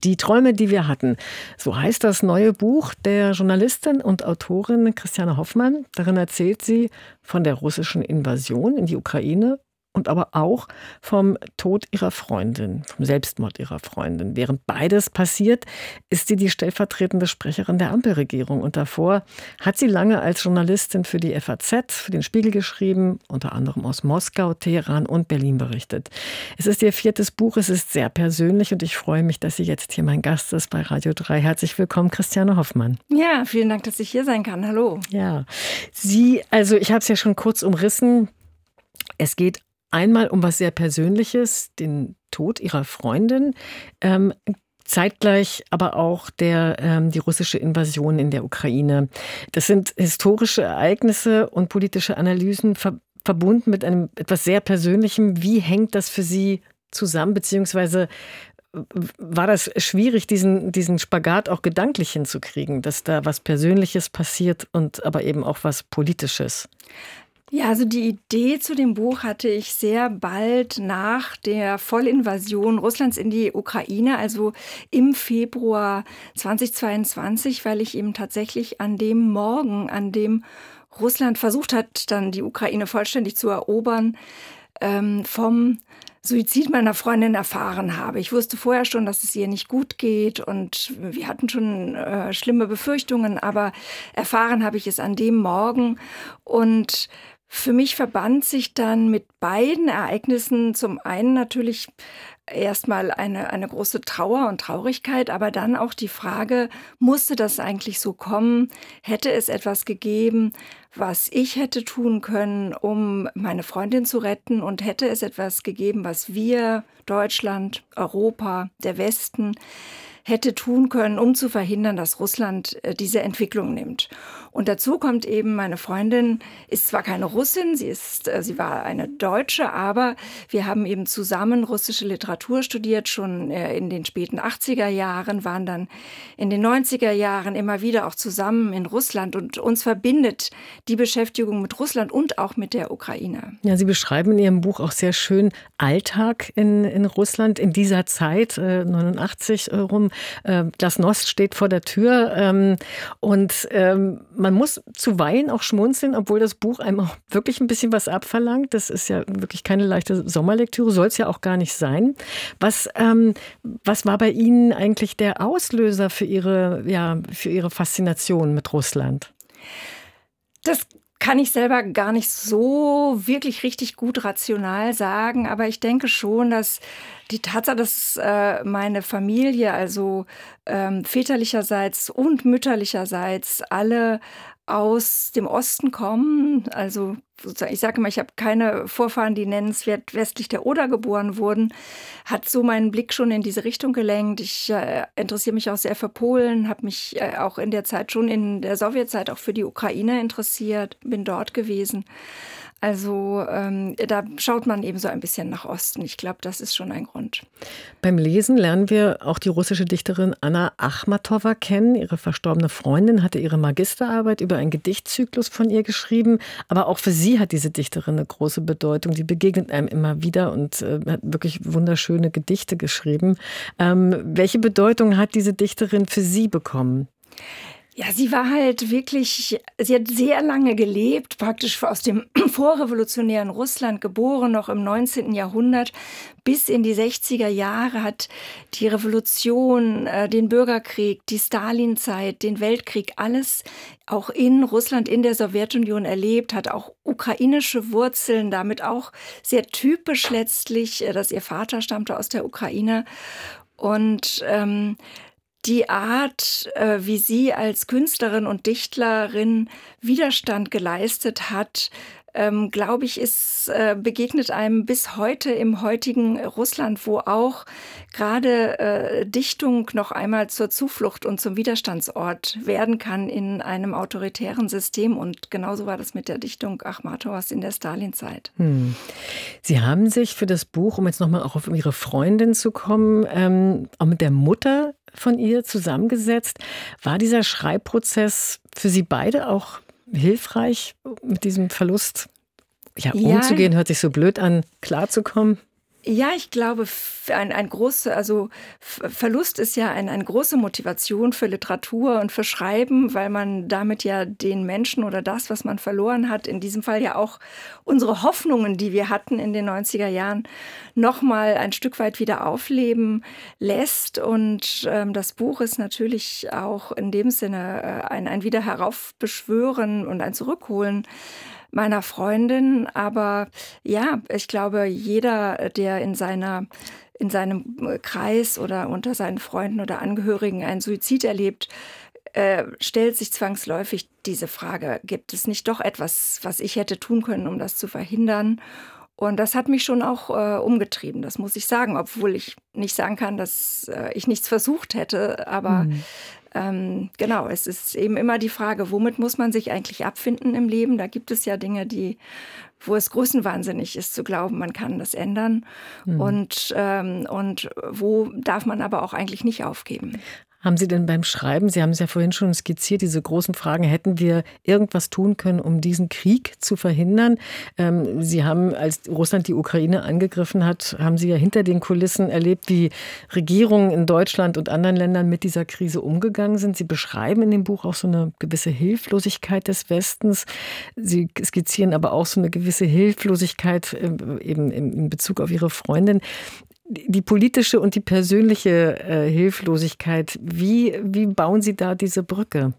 Die Träume, die wir hatten. So heißt das neue Buch der Journalistin und Autorin Christiane Hoffmann. Darin erzählt sie von der russischen Invasion in die Ukraine und aber auch vom Tod ihrer Freundin, vom Selbstmord ihrer Freundin. Während beides passiert, ist sie die stellvertretende Sprecherin der Ampelregierung. Und davor hat sie lange als Journalistin für die FAZ, für den Spiegel geschrieben, unter anderem aus Moskau, Teheran und Berlin berichtet. Es ist ihr 4. Buch, es ist sehr persönlich und ich freue mich, dass sie jetzt hier mein Gast ist bei Radio 3. Herzlich willkommen, Christiane Hoffmann. Ja, vielen Dank, dass ich hier sein kann. Hallo. Ja, ich habe es ja schon kurz umrissen. Es geht einmal um was sehr Persönliches, den Tod ihrer Freundin, zeitgleich aber auch die russische Invasion in der Ukraine. Das sind historische Ereignisse und politische Analysen verbunden mit einem etwas sehr Persönlichem. Wie hängt das für Sie zusammen, beziehungsweise war das schwierig, diesen Spagat auch gedanklich hinzukriegen, dass da was Persönliches passiert und aber eben auch was Politisches? Ja, also die Idee zu dem Buch hatte ich sehr bald nach der Vollinvasion Russlands in die Ukraine, also im Februar 2022, weil ich eben tatsächlich an dem Morgen, an dem Russland versucht hat, dann die Ukraine vollständig zu erobern, vom Suizid meiner Freundin erfahren habe. Ich wusste vorher schon, dass es ihr nicht gut geht und wir hatten schon schlimme Befürchtungen, aber erfahren habe ich es an dem Morgen. Und für mich verband sich dann mit beiden Ereignissen zum einen natürlich erstmal eine große Trauer und Traurigkeit, aber dann auch die Frage, musste das eigentlich so kommen? Hätte es etwas gegeben, was ich hätte tun können, um meine Freundin zu retten? Und hätte es etwas gegeben, was wir, Deutschland, Europa, der Westen, hätte tun können, um zu verhindern, dass Russland diese Entwicklung nimmt? Und dazu kommt eben, meine Freundin ist zwar keine Russin, sie war eine Deutsche, aber wir haben eben zusammen russische Literatur studiert, schon in den späten 80er Jahren, waren dann in den 90er Jahren immer wieder auch zusammen in Russland und uns verbindet die Beschäftigung mit Russland und auch mit der Ukraine. Ja, Sie beschreiben in Ihrem Buch auch sehr schön Alltag in Russland in dieser Zeit, 89 rum. Glasnost steht vor der Tür und man muss zuweilen auch schmunzeln, obwohl das Buch einem auch wirklich ein bisschen was abverlangt. Das ist ja wirklich keine leichte Sommerlektüre, soll es ja auch gar nicht sein. Was war bei Ihnen eigentlich der Auslöser für Ihre Faszination mit Russland? Das kann ich selber gar nicht so wirklich richtig gut rational sagen, aber ich denke schon, dass die Tatsache, dass meine Familie, also väterlicherseits und mütterlicherseits, alle aus dem Osten kommen, also sozusagen, ich sage immer, ich habe keine Vorfahren, die nennenswert westlich der Oder geboren wurden, hat so meinen Blick schon in diese Richtung gelenkt. Ich interessiere mich auch sehr für Polen, habe mich auch in der Zeit, schon in der Sowjetzeit, auch für die Ukraine interessiert, bin dort gewesen. Also da schaut man eben so ein bisschen nach Osten. Ich glaube, das ist schon ein Grund. Beim Lesen lernen wir auch die russische Dichterin Anna Achmatowa kennen. Ihre verstorbene Freundin hatte ihre Magisterarbeit über einen Gedichtzyklus von ihr geschrieben. Aber auch für sie hat diese Dichterin eine große Bedeutung. Die begegnet einem immer wieder und hat wirklich wunderschöne Gedichte geschrieben. Welche Bedeutung hat diese Dichterin für Sie bekommen? Ja, sie war halt wirklich, sie hat sehr lange gelebt, praktisch aus dem vorrevolutionären Russland geboren, noch im 19. Jahrhundert. Bis in die 60er Jahre hat die Revolution, den Bürgerkrieg, die Stalinzeit, den Weltkrieg, alles auch in Russland, in der Sowjetunion erlebt, hat auch ukrainische Wurzeln, damit auch sehr typisch letztlich, dass ihr Vater stammte aus der Ukraine. Und die Art, wie sie als Künstlerin und Dichtlerin Widerstand geleistet hat, glaube ich, begegnet einem bis heute im heutigen Russland, wo auch gerade Dichtung noch einmal zur Zuflucht und zum Widerstandsort werden kann in einem autoritären System. Und genauso war das mit der Dichtung Achmatowas in der Stalinzeit. Sie haben sich für das Buch, um jetzt nochmal auch auf Ihre Freundin zu kommen, auch mit der Mutter von ihr zusammengesetzt. War dieser Schreibprozess für Sie beide auch hilfreich, mit diesem Verlust umzugehen? Hört sich so blöd an, klarzukommen? Ja, ich glaube, Verlust ist ja eine große Motivation für Literatur und für Schreiben, weil man damit ja den Menschen oder das, was man verloren hat, in diesem Fall ja auch unsere Hoffnungen, die wir hatten in den 90er Jahren, noch mal ein Stück weit wieder aufleben lässt. Und das Buch ist natürlich auch in dem Sinne ein Wieder heraufbeschwören und ein Zurückholen meiner Freundin. Aber ja, ich glaube, jeder, der in seinem Kreis oder unter seinen Freunden oder Angehörigen einen Suizid erlebt, stellt sich zwangsläufig diese Frage: Gibt es nicht doch etwas, was ich hätte tun können, um das zu verhindern? Und das hat mich schon auch umgetrieben, das muss ich sagen, obwohl ich nicht sagen kann, dass ich nichts versucht hätte. Aber genau, es ist eben immer die Frage, womit muss man sich eigentlich abfinden im Leben? Da gibt es ja Dinge, wo es größenwahnsinnig ist zu glauben, man kann das ändern. Und wo darf man aber auch eigentlich nicht aufgeben? Haben Sie denn beim Schreiben, Sie haben es ja vorhin schon skizziert, diese großen Fragen, hätten wir irgendwas tun können, um diesen Krieg zu verhindern? Sie haben, als Russland die Ukraine angegriffen hat, haben Sie ja hinter den Kulissen erlebt, wie Regierungen in Deutschland und anderen Ländern mit dieser Krise umgegangen sind. Sie beschreiben in dem Buch auch so eine gewisse Hilflosigkeit des Westens. Sie skizzieren aber auch so eine gewisse Hilflosigkeit eben in Bezug auf Ihre Freundin. Die politische und die persönliche Hilflosigkeit, wie bauen Sie da diese Brücke?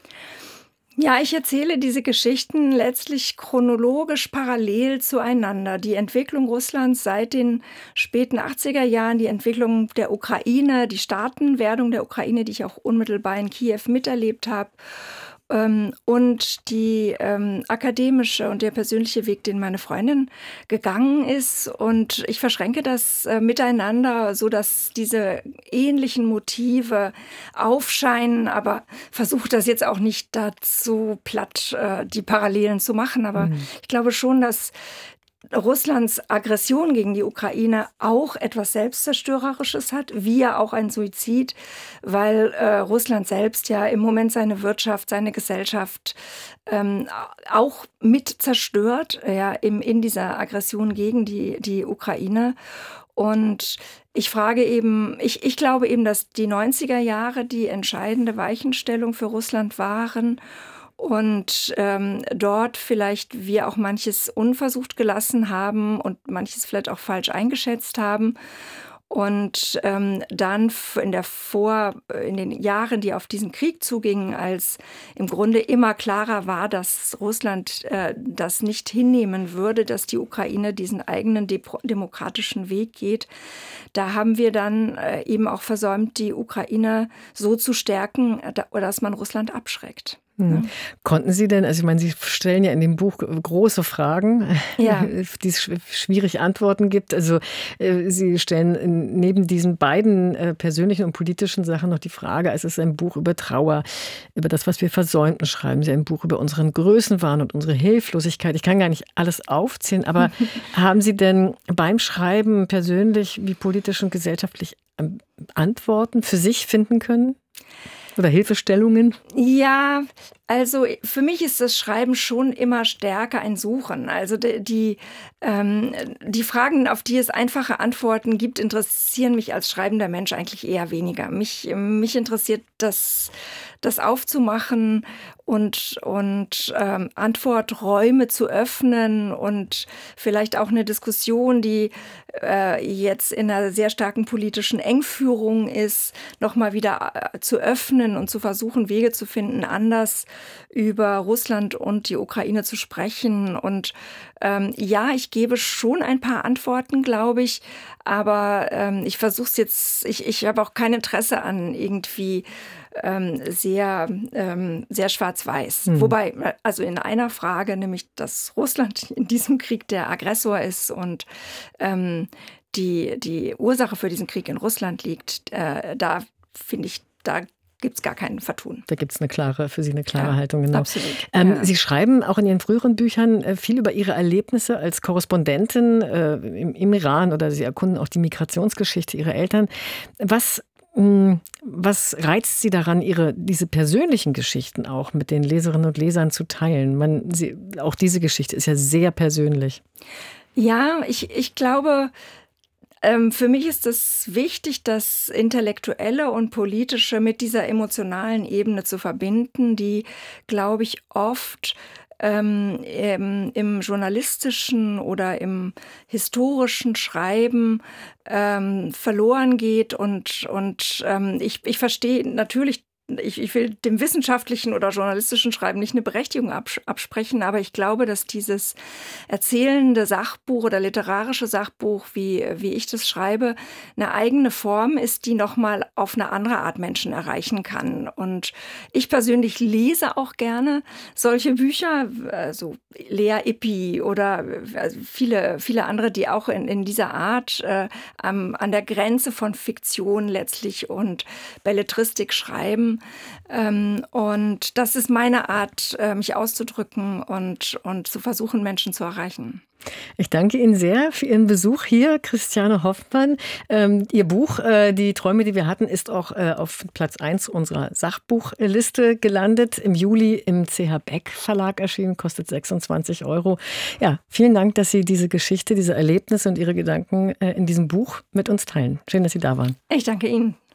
Ja, ich erzähle diese Geschichten letztlich chronologisch parallel zueinander. Die Entwicklung Russlands seit den späten 80er Jahren, die Entwicklung der Ukraine, die Staatenwerdung der Ukraine, die ich auch unmittelbar in Kiew miterlebt habe. Und die akademische und der persönliche Weg, den meine Freundin gegangen ist. Und ich verschränke das miteinander, so dass diese ähnlichen Motive aufscheinen, aber versuche das jetzt auch nicht dazu platt, die Parallelen zu machen. Aber ich glaube schon, dass Russlands Aggression gegen die Ukraine auch etwas Selbstzerstörerisches hat, wie ja auch ein Suizid, weil Russland selbst ja im Moment seine Wirtschaft, seine Gesellschaft auch mit zerstört, ja, in dieser Aggression gegen die Ukraine. Und ich frage eben, ich glaube eben, dass die 90er Jahre die entscheidende Weichenstellung für Russland waren. Und dort vielleicht wir auch manches unversucht gelassen haben und manches vielleicht auch falsch eingeschätzt haben. Und dann in den Jahren, die auf diesen Krieg zugingen, als im Grunde immer klarer war, dass Russland das nicht hinnehmen würde, dass die Ukraine diesen eigenen demokratischen Weg geht, da haben wir dann eben auch versäumt, die Ukraine so zu stärken, dass man Russland abschreckt. Ja. Konnten Sie denn, also ich meine, Sie stellen ja in dem Buch große Fragen, ja, die es schwierig Antworten gibt. Also Sie stellen neben diesen beiden persönlichen und politischen Sachen noch die Frage, es ist ein Buch über Trauer, über das, was wir versäumten, schreiben Sie ein Buch über unseren Größenwahn und unsere Hilflosigkeit. Ich kann gar nicht alles aufzählen, aber haben Sie denn beim Schreiben persönlich wie politisch und gesellschaftlich Antworten für sich finden können? Oder Hilfestellungen? Ja, also für mich ist das Schreiben schon immer stärker ein Suchen. Also die Fragen, auf die es einfache Antworten gibt, interessieren mich als schreibender Mensch eigentlich eher weniger. Mich interessiert das aufzumachen und Antworträume zu öffnen und vielleicht auch eine Diskussion, die jetzt in einer sehr starken politischen Engführung ist, nochmal wieder zu öffnen und zu versuchen, Wege zu finden, anders über Russland und die Ukraine zu sprechen. Und ja, ich gebe schon ein paar Antworten, glaube ich, aber ich versuche es jetzt, ich habe auch kein Interesse an irgendwie sehr schwarz-weiß. Wobei, also in einer Frage, nämlich, dass Russland in diesem Krieg der Aggressor ist und die Ursache für diesen Krieg in Russland liegt, da finde ich, da gibt es gar kein Vertun. Da gibt es für Sie eine klare Haltung. Genau. Absolut. Sie schreiben auch in Ihren früheren Büchern viel über Ihre Erlebnisse als Korrespondentin im Iran, oder Sie erkunden auch die Migrationsgeschichte Ihrer Eltern. Was reizt Sie daran, diese persönlichen Geschichten auch mit den Leserinnen und Lesern zu teilen? Auch diese Geschichte ist ja sehr persönlich. Ja, ich glaube, Für mich ist es wichtig, das Intellektuelle und Politische mit dieser emotionalen Ebene zu verbinden, die, glaube ich, oft im journalistischen oder im historischen Schreiben verloren geht. Ich verstehe natürlich, ich will dem wissenschaftlichen oder journalistischen Schreiben nicht eine Berechtigung absprechen, aber ich glaube, dass dieses erzählende Sachbuch oder literarische Sachbuch, wie ich das schreibe, eine eigene Form ist, die nochmal auf eine andere Art Menschen erreichen kann. Und ich persönlich lese auch gerne solche Bücher, so Lea Ypi oder viele andere, die auch in dieser Art an der Grenze von Fiktion letztlich und Belletristik schreiben. Und das ist meine Art, mich auszudrücken und zu versuchen, Menschen zu erreichen. Ich danke Ihnen sehr für Ihren Besuch hier, Christiane Hoffmann. Ihr Buch, Die Träume, die wir hatten, ist auch auf Platz 1 unserer Sachbuchliste gelandet. Im Juli im CH Beck Verlag erschienen, kostet 26 €. Ja, vielen Dank, dass Sie diese Geschichte, diese Erlebnisse und Ihre Gedanken in diesem Buch mit uns teilen. Schön, dass Sie da waren. Ich danke Ihnen.